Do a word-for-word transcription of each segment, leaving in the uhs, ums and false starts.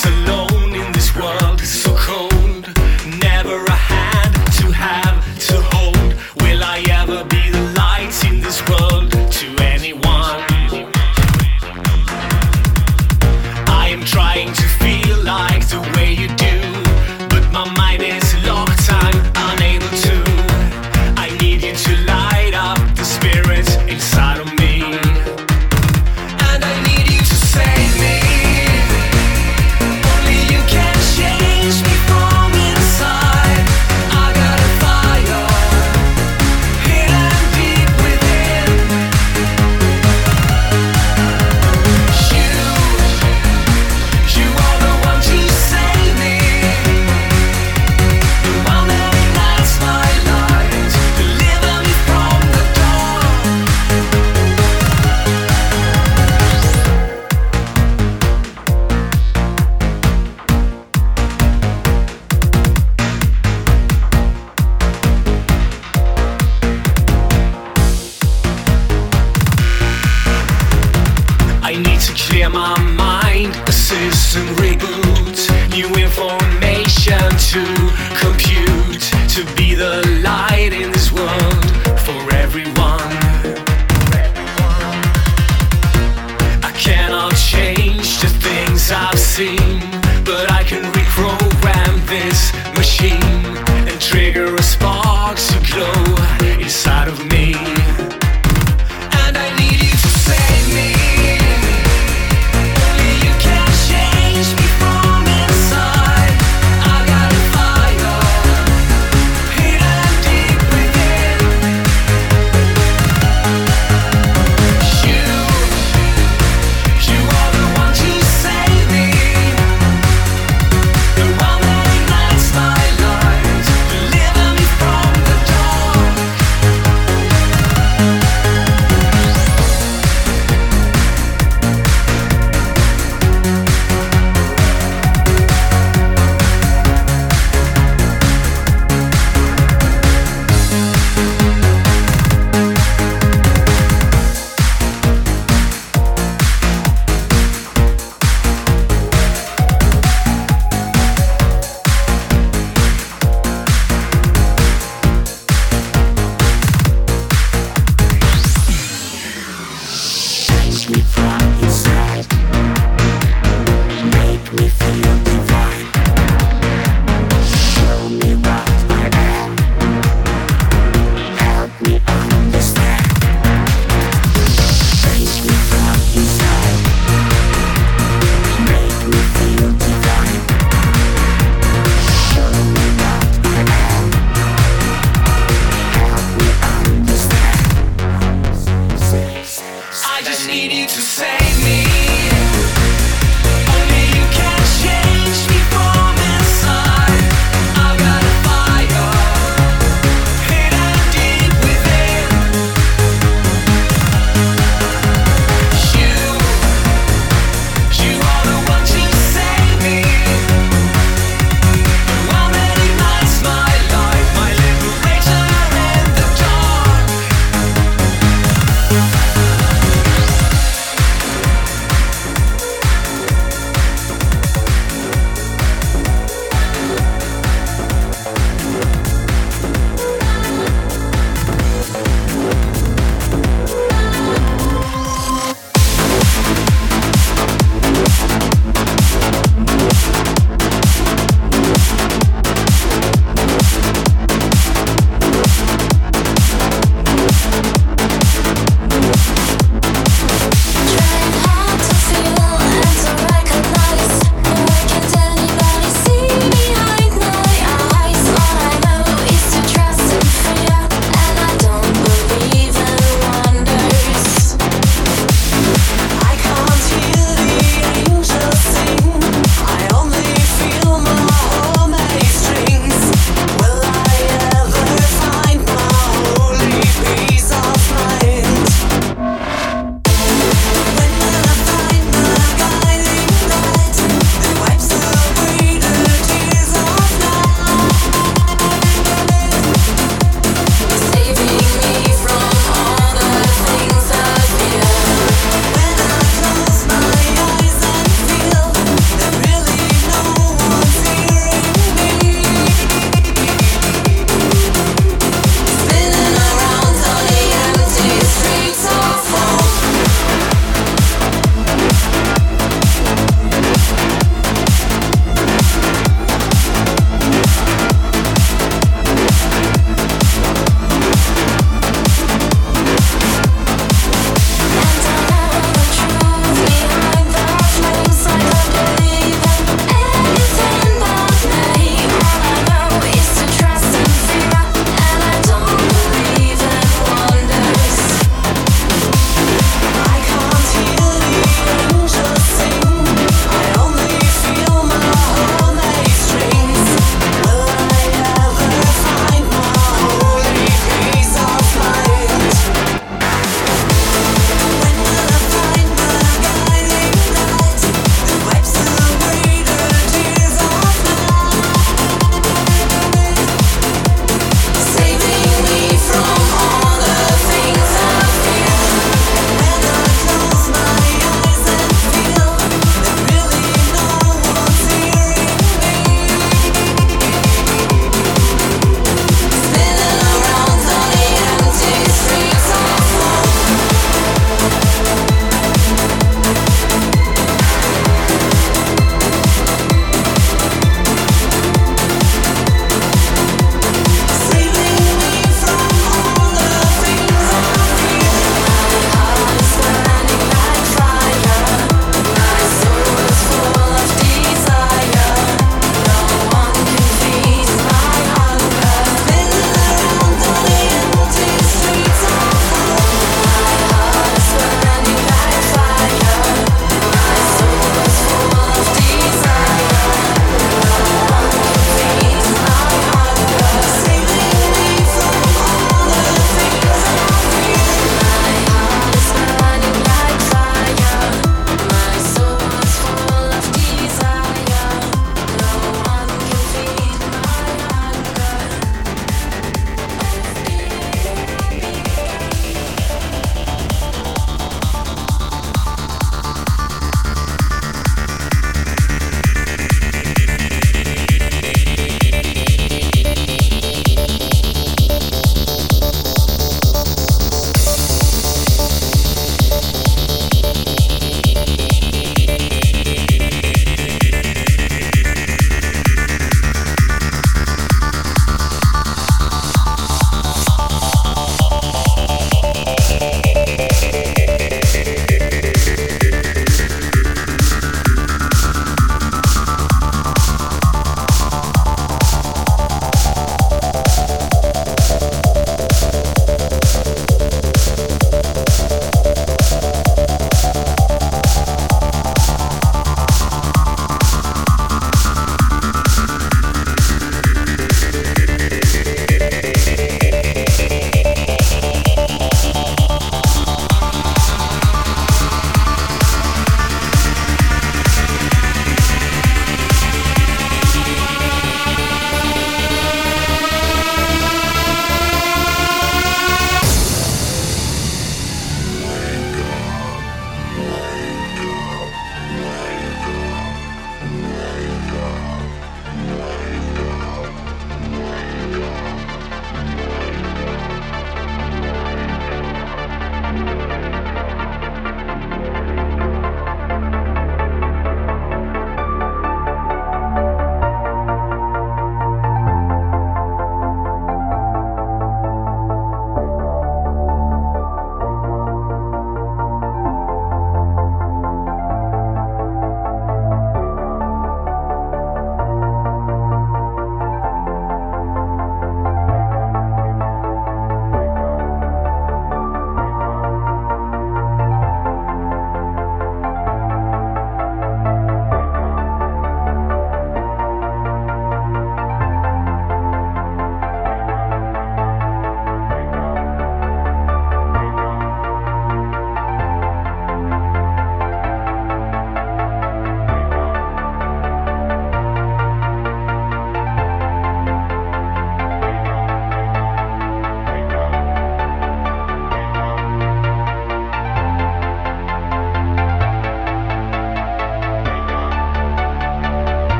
alone in this world so cold. Never a hand to have, to hold. Will I ever be the light in this world to anyone? I am trying to feel like the way you do, but my mind is locked, I'm unable to. I need you to light up the spirit inside of me, and I need you to save me. Only you can change me from inside. I got a fire hidden deep within. You, you are the one to save me, the one that ignites my light, deliver me from the dark. I need to clear my mind, a system reboot, new information to compute, to be the light in this world for everyone. I cannot change the things I've seen, but I can reprogram this machine and trigger a spark to glow inside of me. And I need you to save me. Only you can change me from inside. I got a fire hidden deep within. You, you are the one to save me, the one that ignites my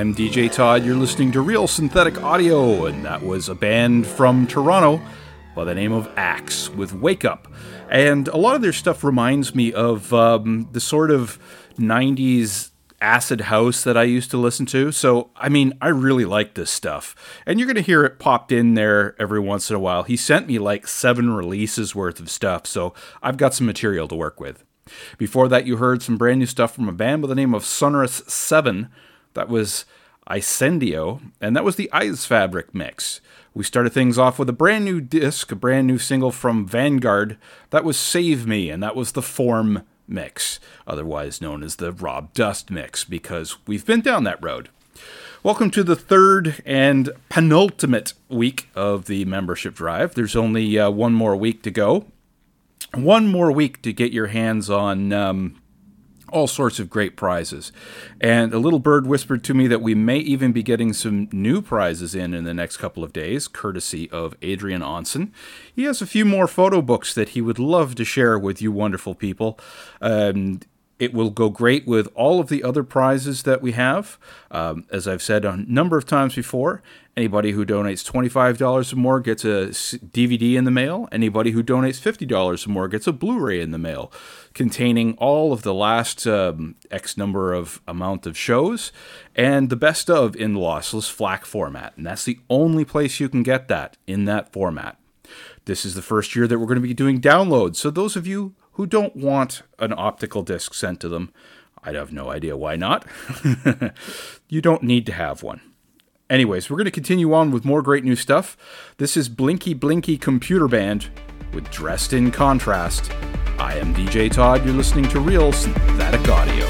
am D J Todd. You're listening to Real Synthetic Audio, and that was a band from Toronto by the name of Axe with Wake Up. And a lot of their stuff reminds me of um, the sort of nineties acid house that I used to listen to. So, I mean, I really like this stuff. And you're going to hear it popped in there every once in a while. He sent me like seven releases worth of stuff, so I've got some material to work with. Before that, you heard some brand new stuff from a band by the name of Sonorous seven. That was Icendio, and that was the Eyes Fabric mix. We started things off with a brand new disc, a brand new single from Vanguard. That was Save Me, and that was the Form mix, otherwise known as the Rob Dust mix, because we've been down that road. Welcome to the third and penultimate week of the membership drive. There's only uh, one more week to go. One more week to get your hands on um, all sorts of great prizes. And a little bird whispered to me that we may even be getting some new prizes in in the next couple of days, courtesy of Adrian Onsen. He has a few more photo books that he would love to share with you wonderful people. Um, It will go great with all of the other prizes that we have. Um, as I've said a number of times before, anybody who donates twenty-five dollars or more gets a D V D in the mail. Anybody who donates fifty dollars or more gets a Blu-ray in the mail, containing all of the last um, X number of amount of shows and the best of in lossless FLAC format. And that's the only place you can get that, in that format. This is the first year that we're going to be doing downloads. So those of you who don't want an optical disc sent to them, I have no idea why not. You don't need to have one. Anyways, we're going to continue on with more great new stuff. This is Blinky Blinky Computer Band with Dressed in Contrast. I am D J Todd. You're listening to Real Synthetic Audio.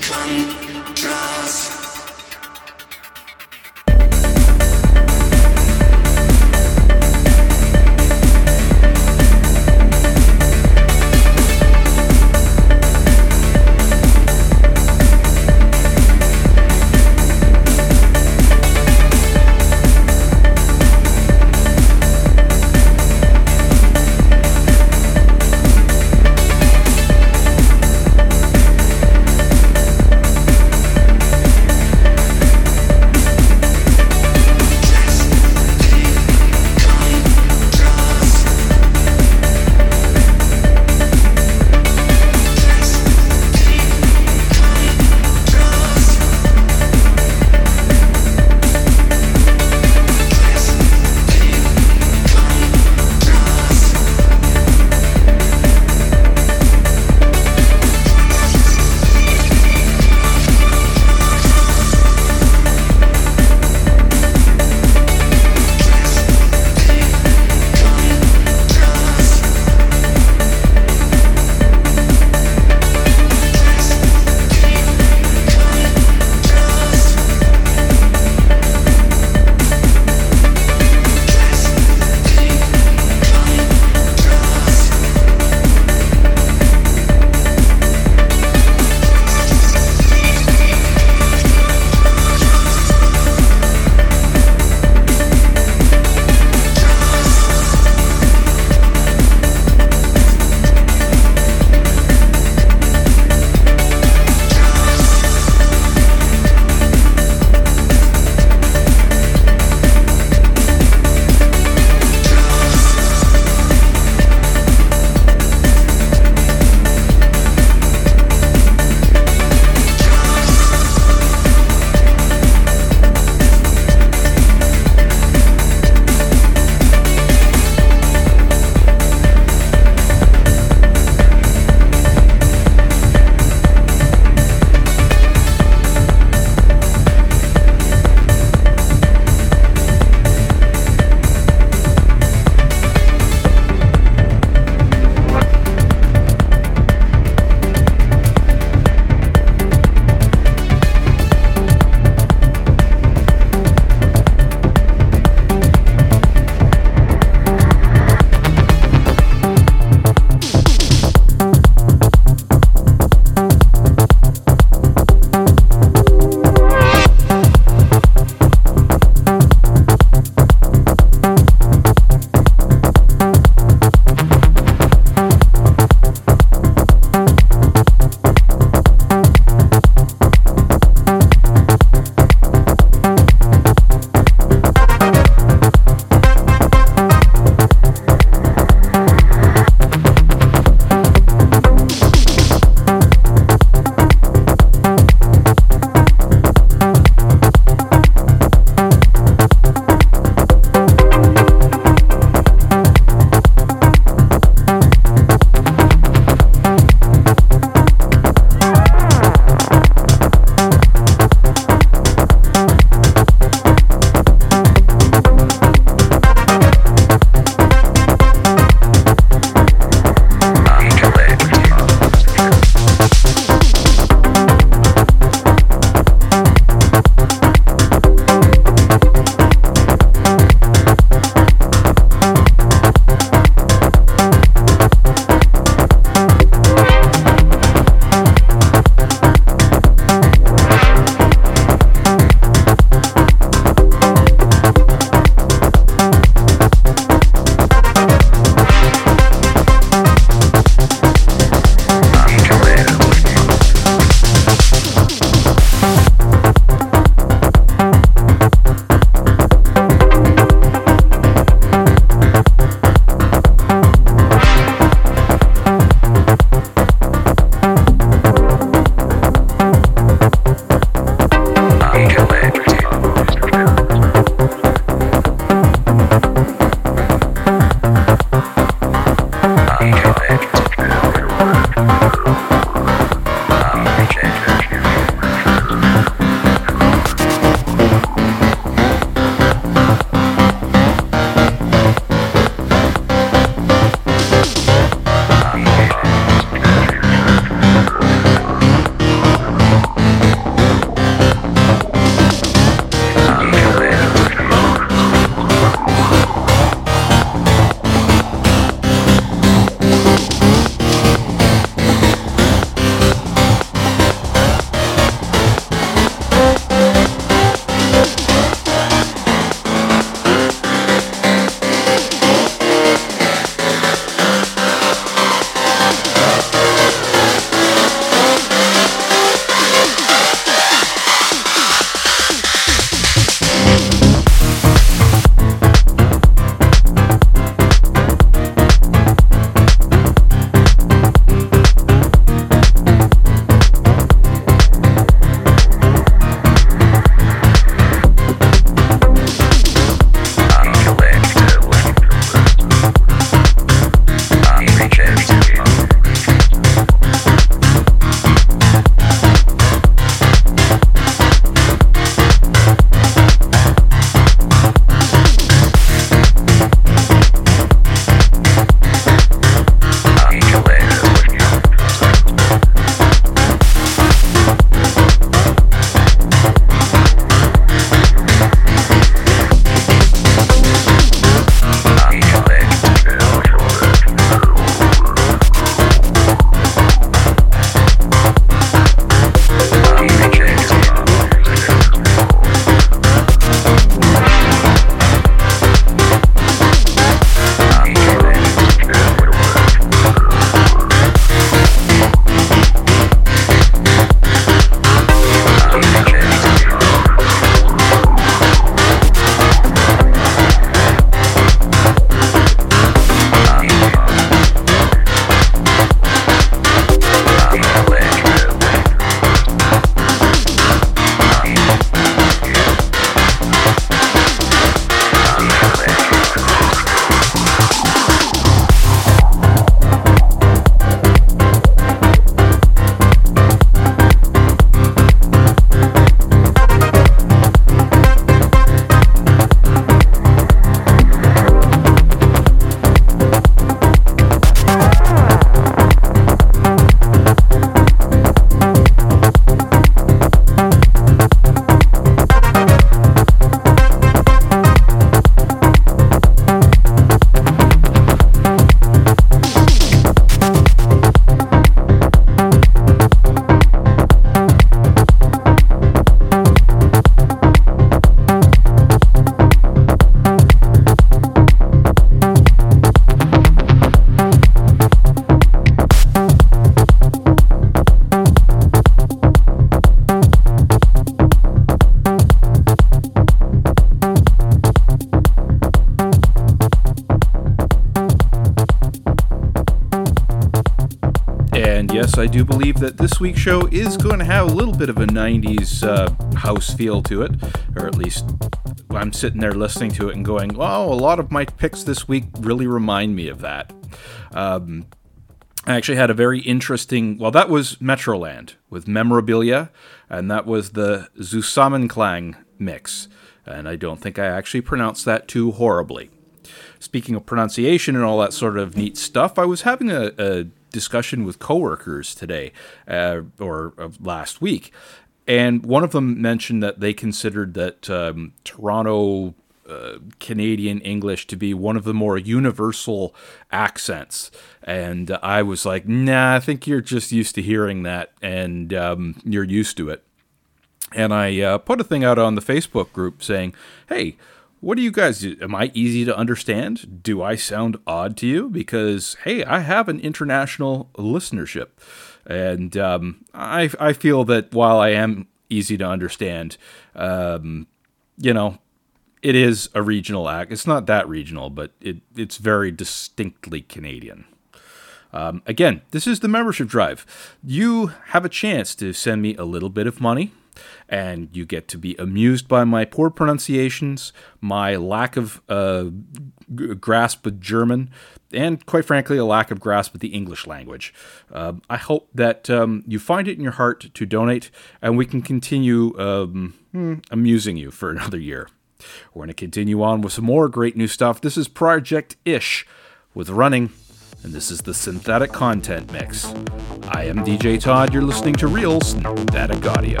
I do believe that this week's show is going to have a little bit of a nineties uh, house feel to it, or at least I'm sitting there listening to it and going, "Oh, a lot of my picks this week really remind me of that." Um, I actually had a very interesting, well, that was Metroland with Memorabilia, and that was the Zusammenklang mix, and I don't think I actually pronounced that too horribly. Speaking of pronunciation and all that sort of neat stuff, I was having a, a discussion with coworkers today, uh, or uh, last week, and one of them mentioned that they considered that um, Toronto uh, Canadian English to be one of the more universal accents. And I was like, nah, I think you're just used to hearing that, and um, you're used to it. And I uh, put a thing out on the Facebook group saying, hey, what do you guys do? Am I easy to understand? Do I sound odd to you? Because, hey, I have an international listenership. And um, I, I feel that while I am easy to understand, um, you know, it is a regional act. It's not that regional, but it, it's very distinctly Canadian. Um, again, this is the membership drive. You have a chance to send me a little bit of money, and you get to be amused by my poor pronunciations, my lack of uh, g- grasp of German, and quite frankly, a lack of grasp of the English language. Uh, I hope that um, you find it in your heart to donate, and we can continue um, hmm, amusing you for another year. We're going to continue on with some more great new stuff. This is Project Ish with Running, and this is the Synthetic Content Mix. I am D J Todd. You're listening to Real Synthetic Audio.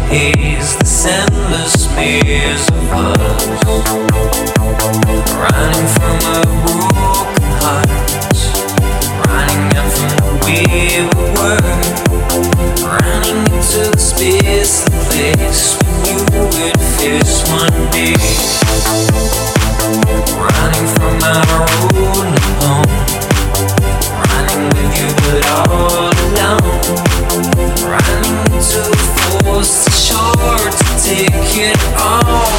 haze, this endless maze of us, running from a broken heart, running out from the way we were, running into the space, the place we knew we'd face one day, running from our own home, running with you but all alone, running into the force that's sure to take it all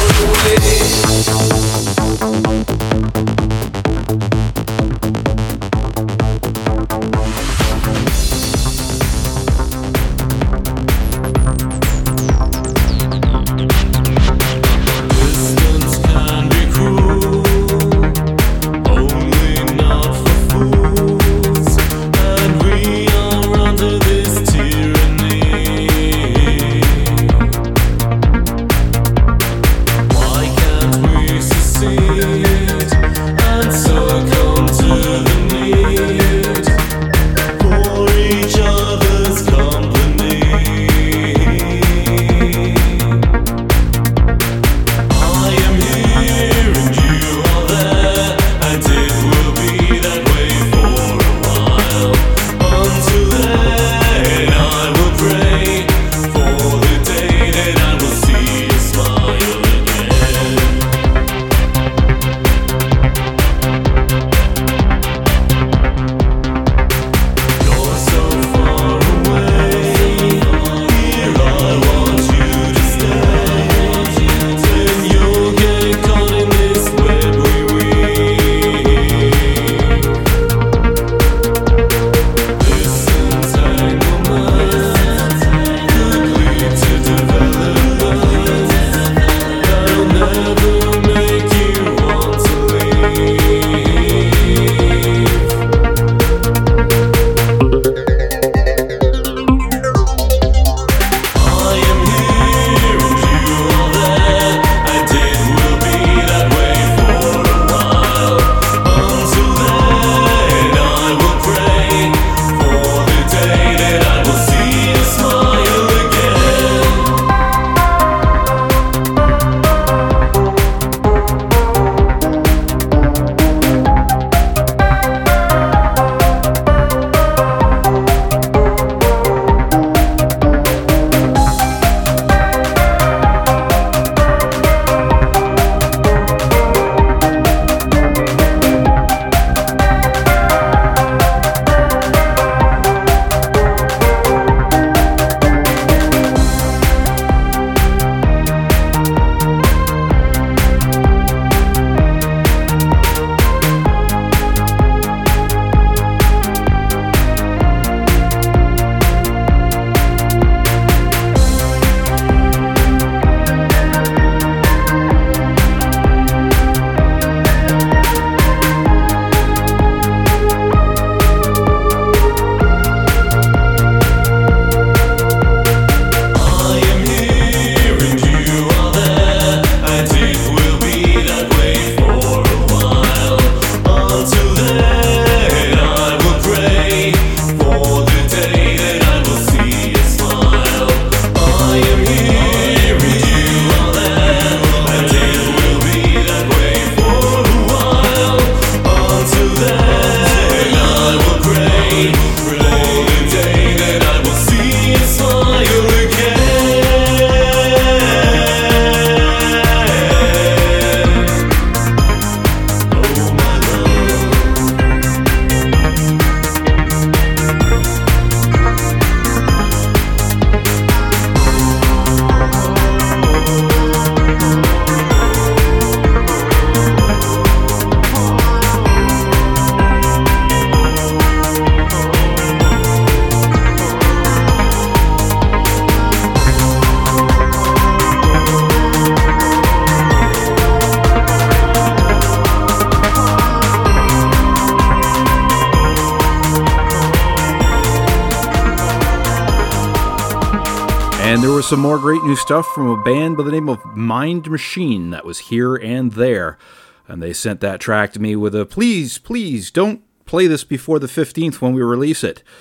And there was some more great new stuff from a band by the name of Mind Machine that was Here and There. And they sent that track to me with a, please, please, don't play this before the fifteenth when we release it.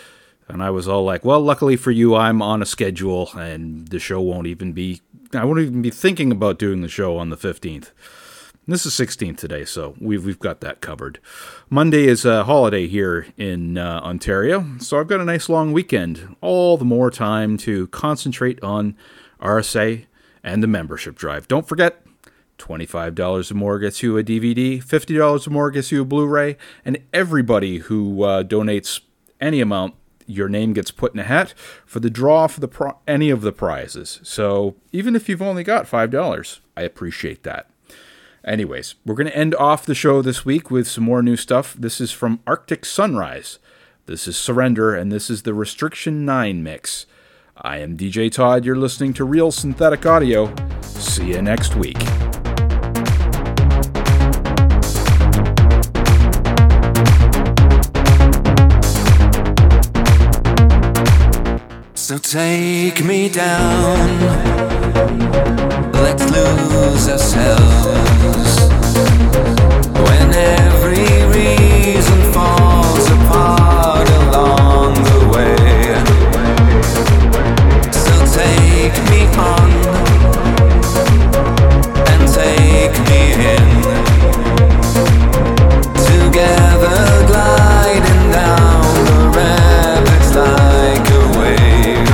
And I was all like, well, luckily for you, I'm on a schedule, and the show won't even be, I won't even be thinking about doing the show on the fifteenth. This is sixteenth today, so we've, we've got that covered. Monday is a holiday here in uh, Ontario, so I've got a nice long weekend. All the more time to concentrate on R S A and the membership drive. Don't forget, twenty-five dollars or more gets you a D V D, fifty dollars or more gets you a Blu-ray, and everybody who uh, donates any amount, your name gets put in a hat for the draw for the pro- any of the prizes. So even if you've only got five dollars, I appreciate that. Anyways, we're going to end off the show this week with some more new stuff. This is from Arctic Sunrise. This is Surrender, and this is the Restriction nine mix. I am D J Todd. You're listening to Real Synthetic Audio. See you next week. So take me down, let's lose ourselves. When every reason falls apart along the way. So take me on, and take me in. Together gliding down the rapids like a wave.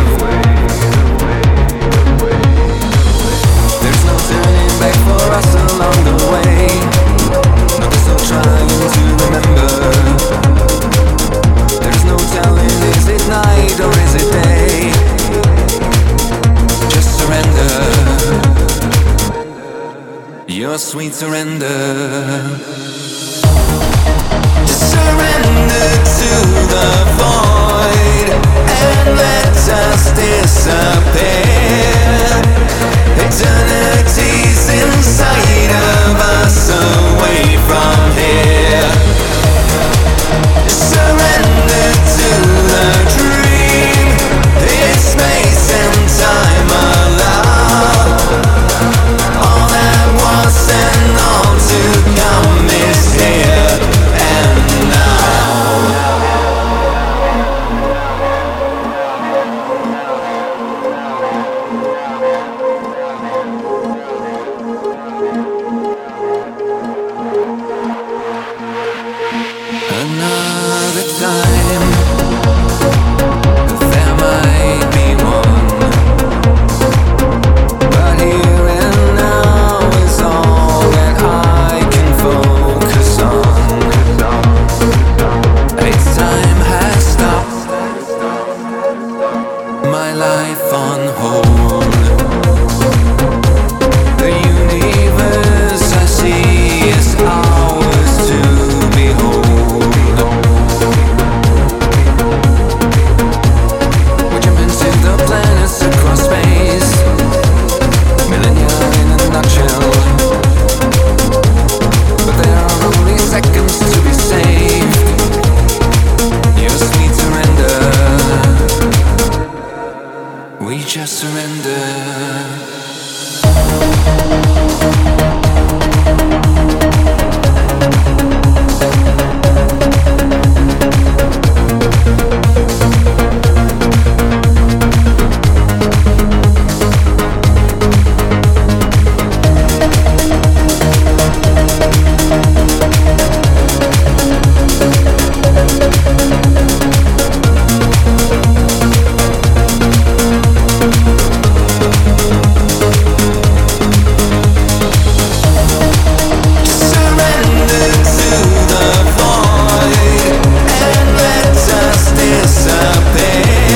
Back for us along the way. No, there's no trying to remember. There's no telling, is it night or is it day? Just surrender, your sweet surrender. Just surrender to the void and let us disappear. Eternity's inside of us, away from here. Surrender to the dream. It's space and time allow. All that was and all to come is here and now.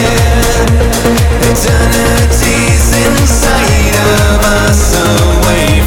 Eternity's inside of us, away